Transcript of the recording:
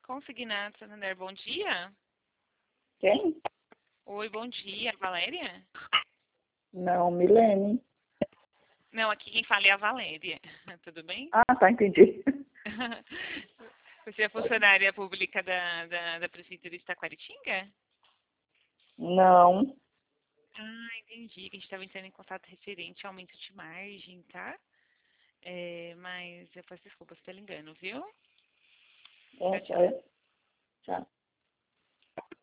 Consignado Santander, bom dia. Quem? Oi, bom dia, Valéria? Não, Milene. Não, aqui quem fala é a Valéria. Tudo bem? Ah, tá, entendi. Você é funcionária pública da Prefeitura de Taquaritinga? Não. Ah, entendi. Que a gente estava entrando em contato referente ao aumento de margem, tá? Mas eu peço desculpas pelo engano, viu? Tchau, É, tchau. tchau.